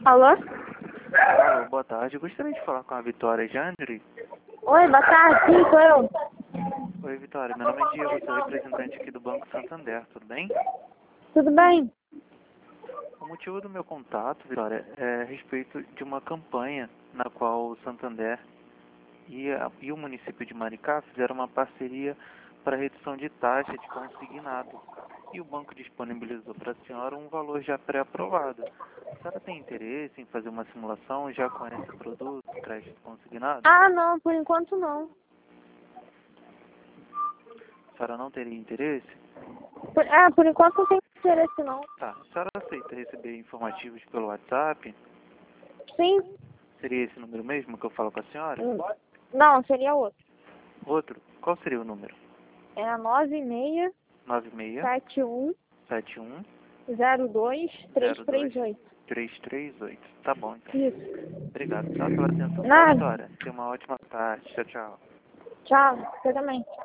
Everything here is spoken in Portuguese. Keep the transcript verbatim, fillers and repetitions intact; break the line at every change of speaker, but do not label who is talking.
Alô?
Alô, boa tarde. Eu gostaria de falar com a Vitória Jandri.
Oi, boa tarde, sim, sou eu.
Oi, Vitória. Meu nome é Diego, sou representante aqui do Banco Santander, tudo bem?
Tudo bem?
O motivo do meu contato, Vitória, é a respeito de uma campanha na qual o Santander e, a, e o município de Maricá fizeram uma parceria para redução de taxa de consignado. E o banco disponibilizou para a senhora um valor já pré-aprovado. A senhora tem interesse em fazer uma simulação já com esse produto, crédito consignado?
Ah, não, por enquanto não.
A senhora não teria interesse?
Por, ah, por enquanto não tem interesse não.
Tá. A senhora aceita receber informativos pelo WhatsApp?
Sim?
Seria esse número mesmo que eu falo com a senhora?
Hum, Não, seria outro.
Outro? Qual seria o número?
É a nove seis
nove seis
sete um
sete um
zero dois três
zero
três
dois
oito.
três três oito. Tá bom, então.
Isso.
Obrigado, tá, pela atenção. Tá,
Nada.
Vitória? Tenha uma ótima tarde. Tchau, tchau.
Tchau, você também.